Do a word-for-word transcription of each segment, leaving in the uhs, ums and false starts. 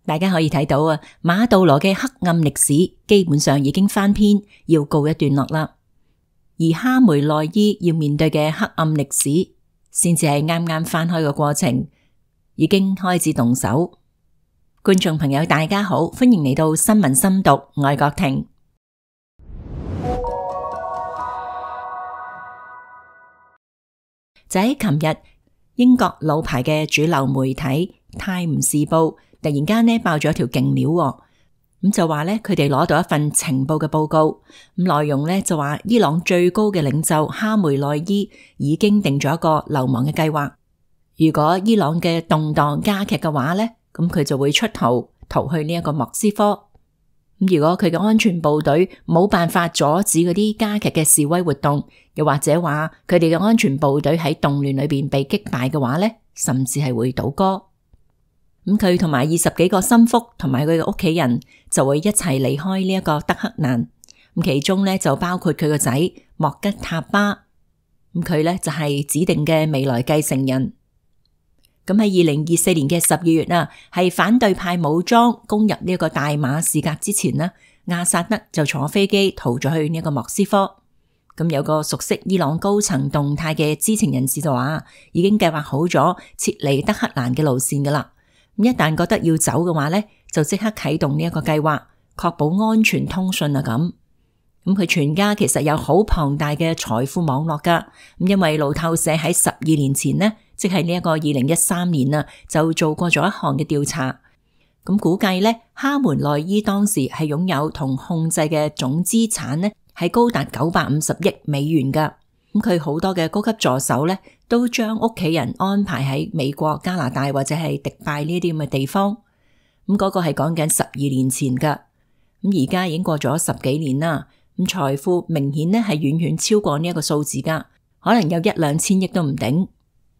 大家可以睇到啊，馬杜羅嘅黑暗歷史基本上已經翻篇，要告一段落啦。而哈梅內伊要面對嘅黑暗歷史，先至係啱啱翻開嘅過程，已經開始動手。觀眾朋友大家好，歡迎嚟到新聞深讀，愛國庭。就喺琴日，英國老牌嘅主流媒體《泰晤士報》突然間呢爆咗條勁料，咁就話呢，佢哋攞到一份情報嘅報告，咁內容呢就話伊朗最高嘅領袖哈梅內伊已經定咗一個流亡嘅計劃。如果伊朗嘅動盪加劇嘅話呢，咁佢就會出逃逃去呢一個莫斯科。咁如果佢嘅安全部隊冇辦法阻止嗰啲加劇嘅示威活動，又或者話佢哋嘅安全部隊喺動亂裏邊被擊敗嘅話呢，甚至係會倒戈。咁佢同埋二十幾個心腹同埋佢嘅屋企人就會一齊離開呢一個德黑蘭。咁其中呢就包括佢個仔莫吉塔巴，咁佢呢就係指定嘅未來繼承人。咁喺二零二四年嘅十二月啊，係反對派武裝攻入呢一個大馬士革之前呢，阿薩德就坐飛機逃咗去呢一個莫斯科。咁有個熟悉伊朗高層動態嘅知情人士就話，已經計劃好咗撤離德黑蘭嘅路線噶啦。咁一旦覺得要走嘅話呢，就即刻啟動呢一個計劃，確保安全通訊啊咁。咁佢全家其實有好龐大嘅財富網絡噶。咁因為路透社喺十二年前呢，即係呢一個二零一三年啊，就做過咗一項嘅調查。咁估計呢，哈梅內伊當時係擁有同控制嘅總資產呢，係高達九百五十億美元噶。咁佢好多嘅高級助手呢，都將屋企人安排喺美國、加拿大或者係迪拜呢啲咁嘅地方。咁嗰個係講緊十二年前噶。咁而家已經過咗十幾年啦。咁財富明顯呢係遠遠超過呢一個數字噶，可能有一兩千億都唔頂。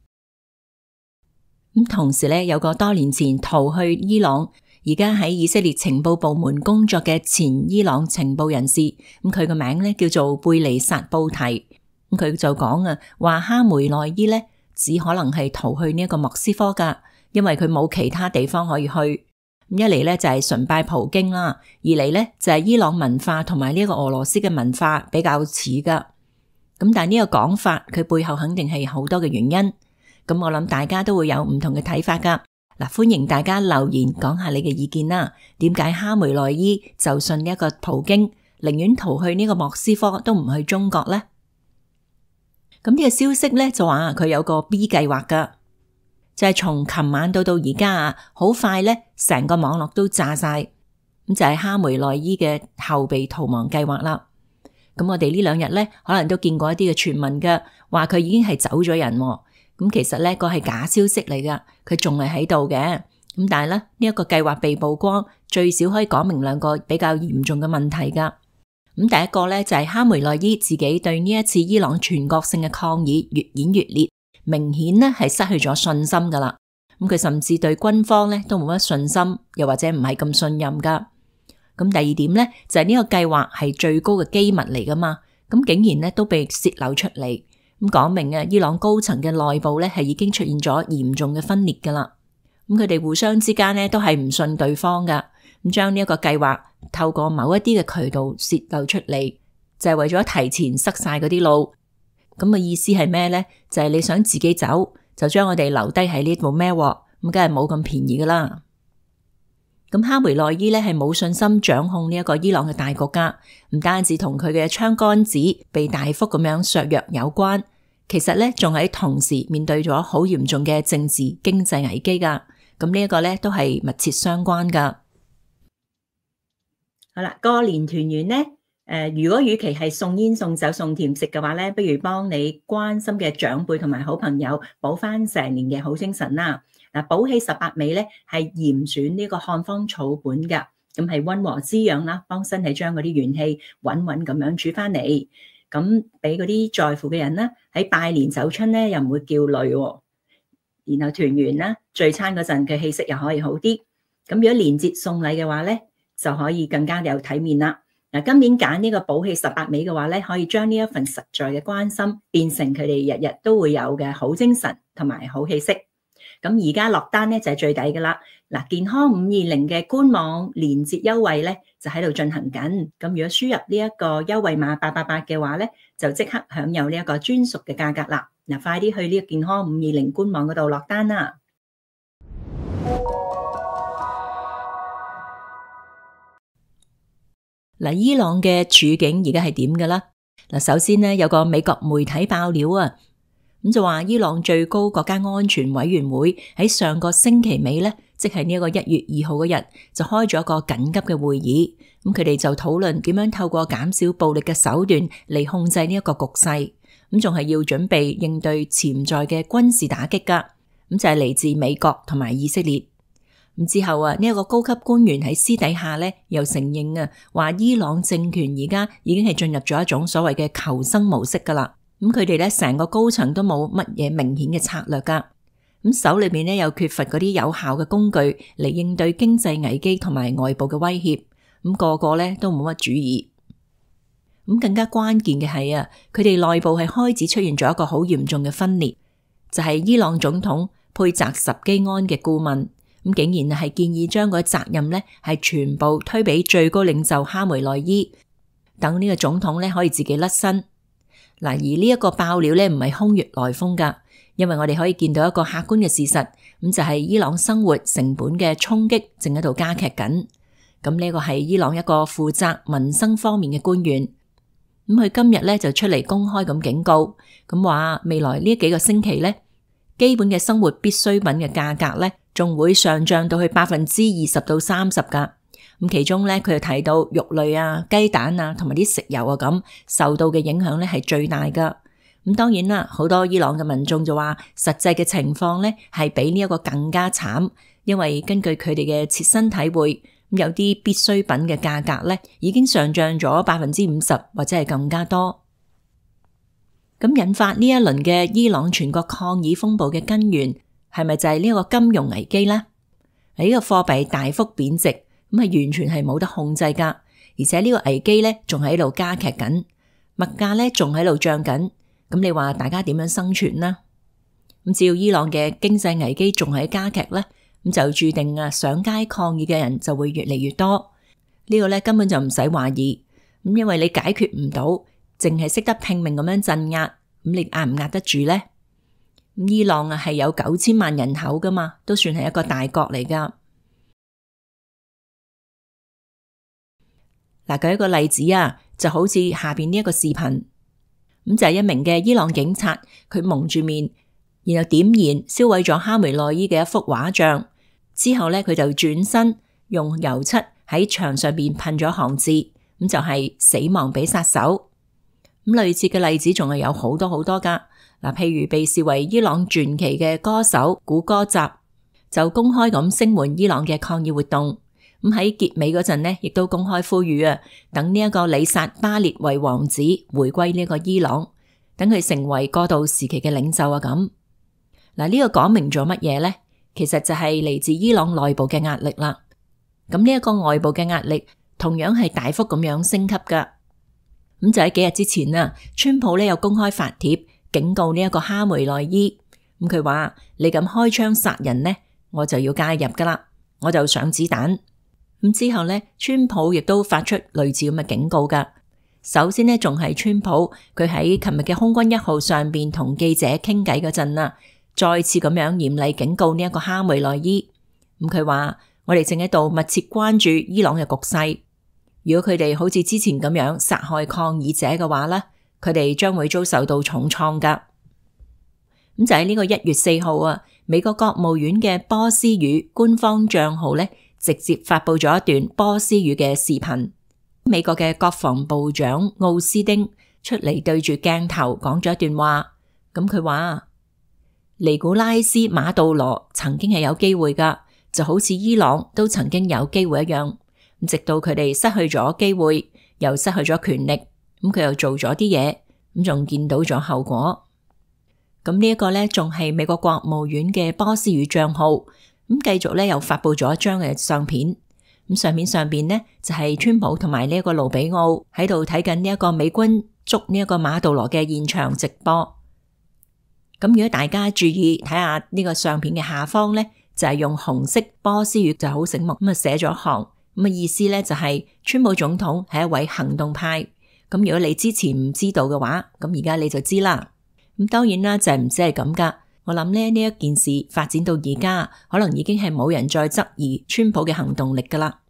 咁同時呢，有個多年前逃去伊朗，而家喺以色列情報部門工作嘅前伊朗情報人士，咁佢個名呢叫做貝尼薩布提。咁佢就講啊，話哈梅內伊呢只可能係逃去呢一個莫斯科噶，因為佢冇其他地方可以去。一嚟咧就係崇拜普京啦，二嚟咧就係伊朗文化同埋呢一個俄羅斯嘅文化比較似噶。咁但係呢個講法佢背後肯定係好多嘅原因。咁我諗大家都會有唔同嘅睇法噶。嗱，歡迎大家留言講下你嘅意見啦。點解哈梅內伊就信呢一個普京，寧願逃去呢個莫斯科都唔去中國呢？咁呢個消息咧就話佢有個 B 計劃噶。就係從琴晚到到而家啊，好快咧，成個網絡都炸晒，咁就係哈梅內伊嘅後備逃亡計劃啦。咁我哋呢兩日咧，可能都見過一啲嘅傳聞嘅，話佢已經係走咗人。咁其實咧個係假消息嚟噶，佢仲係喺度嘅。咁但係咧呢一個計劃被曝光，最少可以講明兩個比較嚴重嘅問題噶。咁第一個咧就係哈梅內伊自己對呢一次伊朗全國性嘅抗議越演越烈。明顯呢係失去咗信心噶啦，咁佢甚至對軍方呢都冇乜信心，又或者唔係咁信任噶。咁第二點呢，就係呢個計劃係最高嘅機密嚟噶嘛，咁竟然呢都被洩漏出嚟，咁講明啊伊朗高層嘅內部呢係已經出現咗嚴重嘅分裂噶啦。咁佢哋互相之間呢都係唔信對方噶，咁將呢一個計劃透過某一啲嘅渠道洩漏出嚟，就係為咗提前塞晒嗰啲路。咁嘅意思係咩呢？就係你想自己走，就將我哋留低喺呢度孭鑊，咁梗係冇咁便宜噶啦。咁哈梅內伊呢係冇信心掌控呢一個伊朗嘅大局噶，唔單止同佢嘅槍桿子被大幅咁樣削弱有關，其實呢仲喺同時面對咗好嚴重嘅政治經濟危機噶。咁呢一個呢都係密切相關噶。好啦，過年團圓呢。誒、呃，如果與其係送煙送酒送甜食嘅話咧，不如幫你關心嘅長輩同埋好朋友補翻成年嘅好精神啦。嗱，補氣十八味咧係嚴選呢個漢方草本噶，咁係溫和滋養啦，幫身體將嗰啲元氣穩穩咁樣煮翻嚟，咁俾嗰啲在乎嘅人咧喺拜年走春咧又唔會叫累，然後團圓啦聚餐嗰陣嘅氣息又可以好啲。咁如果連節送禮嘅話咧，就可以更加有體面啦。嗱，今年揀呢個補氣十八味嘅話咧，可以將呢一份實在嘅關心變成佢哋日日都會有嘅好精神同埋好氣息。 咁而家落單咧就係最抵噶啦。嗱，健康五二零嘅官網連結優惠咧就喺度進行緊。咁如果輸入呢一個優惠碼八八八嘅話咧，就即刻享有呢一個專屬嘅價格啦。嗱，快啲去呢個健康五二零官網嗰度落單啦！嗱，伊朗嘅處境而家係點嘅啦？嗱，首先呢，有個美國媒體爆料啊，咁就話伊朗最高國家安全委員會喺上個星期尾咧，即係呢一個一月二號嗰日就開咗個緊急嘅會議，咁佢哋就討論點樣透過減少暴力嘅手段嚟控制呢一個局勢，咁仲係要準備應對潛在嘅軍事打擊噶，咁就係嚟自美國同埋以色列。咁之後啊，呢一個高級官員喺私底下咧又承認啊，話伊朗政權而家已經係進入咗一種所謂嘅求生模式噶啦。咁佢哋咧成個高層都冇乜嘢明顯嘅策略噶，咁手裏邊咧又缺乏嗰啲有效嘅工具嚟應對經濟危機同埋外部嘅威脅，咁個個咧都冇乜主意。咁更加關鍵嘅係啊，佢哋內部係開始出現咗一個好嚴重嘅分裂，就係伊朗總統佩澤什基安嘅顧問。咁竟然係建議將個責任咧係全部推俾最高領袖哈梅內伊，等呢個總統咧可以自己甩身。嗱，而呢一個爆料咧唔係空穴來風噶，因為我哋可以見到一個客觀嘅事實，咁就係伊朗生活成本嘅衝擊正喺度加劇緊。咁呢個係伊朗一個負責民生方面嘅官員，咁佢今日咧就出嚟公開咁警告，咁話未來呢幾個星期咧，基本嘅生活必需品嘅價格咧，仲會上漲到去百分之二十到三十噶。咁其中咧，佢又提到肉類啊、雞蛋啊，同埋啲食油啊咁受到嘅影響咧係最大噶。咁當然啦，好多伊朗嘅民眾就話，實際嘅情況咧係比呢一個更加慘，因為根據佢哋嘅切身體會，有啲必需品嘅價格咧已經上漲咗百分之五十或者係更加多。咁引發呢一輪嘅伊朗全國抗議風暴嘅根源，係咪就係呢個金融危機呢？呢個貨幣大幅貶值，咁係完全係冇得控制噶，而且呢個危機咧仲喺度加劇緊，物價咧仲喺度漲緊。咁你話大家點樣生存呢？咁只要伊朗嘅經濟危機仲喺加劇咧，咁就注定啊上街抗議嘅人就會越嚟越多。呢個咧根本就唔使懷疑，咁因為你解決唔到，淨係識得拼命咁樣鎮壓，咁你壓唔壓得住咧？伊朗啊係有九千萬人口噶嘛，都算係一個大國嚟噶。嗱，舉一個例子啊，就好似下邊呢一個視頻，咁就係一名嘅伊朗警察，佢蒙住面，然後點燃燒毀咗哈梅內伊嘅一幅畫像，之後咧佢就轉身用油漆喺牆上邊噴咗行字，咁就係死亡俾殺手。咁類似嘅例子仲係有好多好多噶。嗱，譬如被視為伊朗傳奇嘅歌手古歌澤就公開咁聲援伊朗嘅抗議活動，咁喺結尾嗰陣呢，亦都公開呼籲啊，等呢一個里薩巴列維王子回歸呢個伊朗，等佢成為過渡時期嘅領袖啊咁。嗱，呢個講明咗乜嘢呢？其實就係嚟自伊朗內部嘅壓力啦。咁呢一個外部嘅壓力同樣係大幅咁樣升級噶。咁就喺幾日之前啊，川普呢又公開發帖警告呢一個哈梅內伊，咁佢話你咁開槍殺人呢，我就要介入噶啦，我就上子彈。咁之後呢，川普亦都發出類似咁嘅警告噶。首先呢，仲係川普佢喺琴日嘅空軍一號上邊同記者傾偈嗰陣啊，再次咁樣嚴厲警告呢一個哈梅內伊。咁佢話我哋正喺度密切關注伊朗嘅局勢，如果佢哋好似之前咁樣殺害抗議者嘅話咧，佢哋將會遭受到重創噶。咁就喺呢個一月四號啊，美國國務院嘅波斯語官方賬號咧，直接發佈咗一段波斯語嘅視頻。美國嘅國防部長奧斯丁出嚟對住鏡頭講咗一段話。咁佢話尼古拉斯馬杜羅曾經係有機會噶，就好似伊朗都曾經有機會一樣。直到佢哋失去咗機會，又失去咗權力。咁佢又做咗啲嘢，咁仲見到咗後果。咁呢一個咧，仲係美國國務院嘅波斯語賬號，咁繼續咧又發佈咗一張嘅相片。咁相片上邊呢，就係川普同埋呢一個盧比奧喺度睇緊呢一個美軍捉呢一個馬杜羅嘅現場直播。 咁如果大家注意睇下呢個相片嘅下方呢，就係用紅色波斯語就好醒目咁啊寫咗一行，咁嘅意思呢，就係川普總統係一位行動派。咁如果你之前唔知道嘅話，咁而家你就知啦。咁當然啦，就係唔止係咁噶。我諗咧呢一件事發展到而家，可能已經係冇人再質疑川普嘅行動力噶啦。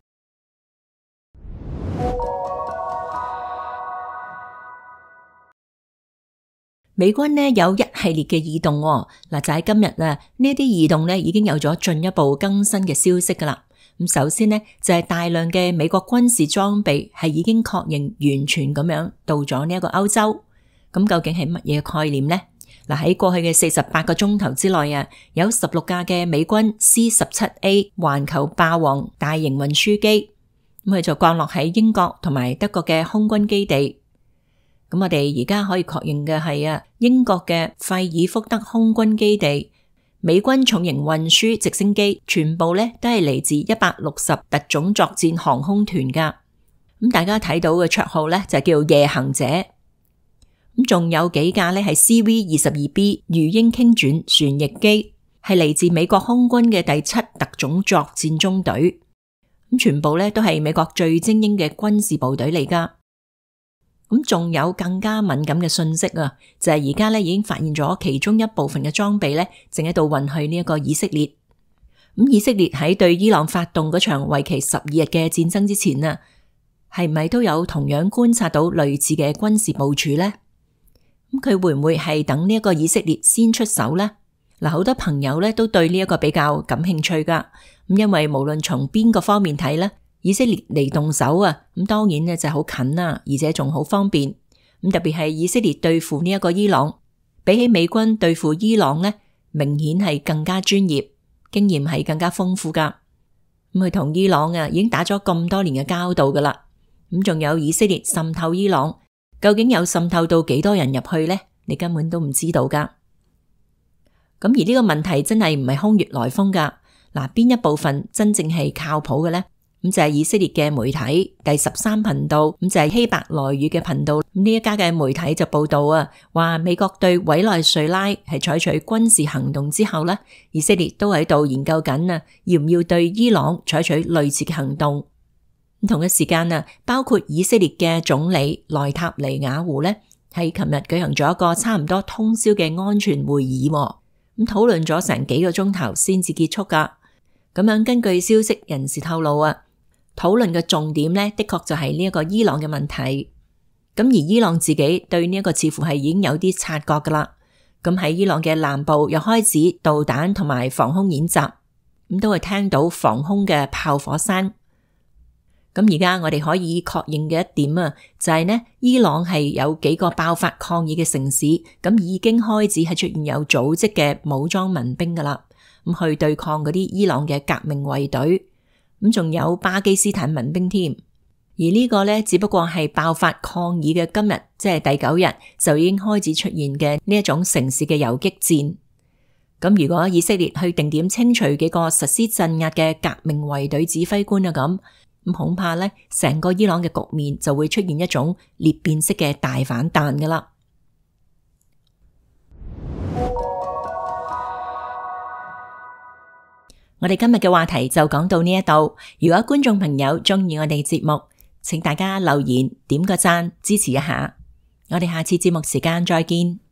美軍呢有一系列嘅異動，嗱就喺今日啊，呢啲異動呢已經有咗進一步更新嘅消息噶啦。咁首先呢，就係大量嘅美國軍事裝備係已經確認完全咁樣到咗呢一個歐洲。咁究竟係乜嘢概念呢？嗱，喺過去嘅四十八個鐘頭之內啊，有十六架嘅美軍 C 十七 A 環球霸王大型運輸機，咁佢就降落喺英國同埋德國嘅空軍基地。咁我哋而家可以確認嘅係啊，英國嘅費爾福德空軍基地，美軍重型運輸直升機全部咧都係嚟自一百六十特種作戰航空團噶。咁大家睇到嘅綽號咧就叫夜行者。咁仲有幾架咧係 C V 二十二 B 魚鷹傾轉旋翼機，係嚟自美國空軍嘅第七特種作戰中隊。咁全部咧都係美國最精英嘅軍事部隊嚟噶。咁仲有更加敏感嘅信息啊，就係而家咧已經發現咗其中一部分嘅裝備咧，正喺度運去呢一個以色列。咁以色列喺對伊朗發動嗰場為期十二日嘅戰爭之前啊，係咪都有同樣觀察到類似嘅軍事部署呢？咁佢會唔會係等呢一個以色列先出手呢？嗱，好多朋友咧都對呢一個比較感興趣噶。咁因為無論從邊個方面睇咧，以色列嚟動手啊，咁當然咧就好近啦，而且仲好方便。咁特別係以色列對付呢一個伊朗，比起美軍對付伊朗咧，明顯係更加專業，經驗係更加豐富噶。咁佢同伊朗啊已經打咗咁多年嘅交道噶啦。咁仲有以色列滲透伊朗，究竟有滲透到幾多人入去呢？你根本都唔知道噶。咁而呢個問題真係唔係空穴來風噶。嗱，邊一部分真正係靠譜嘅呢？咁就係以色列嘅媒體第十三頻道，咁就係希伯來語嘅頻道。呢一家嘅媒體就報道啊，話美國對委內瑞拉係採取軍事行動之後呢，以色列都喺度研究緊啊，要唔要對伊朗採取類似嘅行動。同一時間啊，包括以色列嘅總理內塔尼亞胡呢，喺琴日舉行咗一個差唔多通宵嘅安全會議，咁討論咗成幾個鐘頭先至結束噶。咁樣根據消息人士透露啊，討論嘅重點呢，的確就係呢一個伊朗嘅問題。咁而伊朗自己對呢一個似乎係已經有啲察覺噶啦。咁喺伊朗嘅南部又開始導彈同埋防空演習，咁都會聽到防空嘅炮火聲。咁而家我哋可以確認嘅一點啊，就係呢，伊朗係有幾個爆發抗議嘅城市，咁已經開始係出現有組織嘅武裝民兵噶啦，咁去對抗嗰啲伊朗嘅革命衛隊，咁仲有巴基斯坦民兵添。而呢個呢，只不過係爆發抗議嘅今日，即係第九日就已經開始出現嘅呢一種城市嘅游擊戰。咁如果以色列去定點清除幾個實施鎮壓嘅革命衛隊指揮官啊，咁咁恐怕呢，成個伊朗嘅局面就會出現一種裂變式嘅大反彈噶啦。我哋今日嘅話題就講到呢一度。如果觀眾朋友中意我哋節目，請大家留言點個讚支持一下。我哋下次節目時間再見。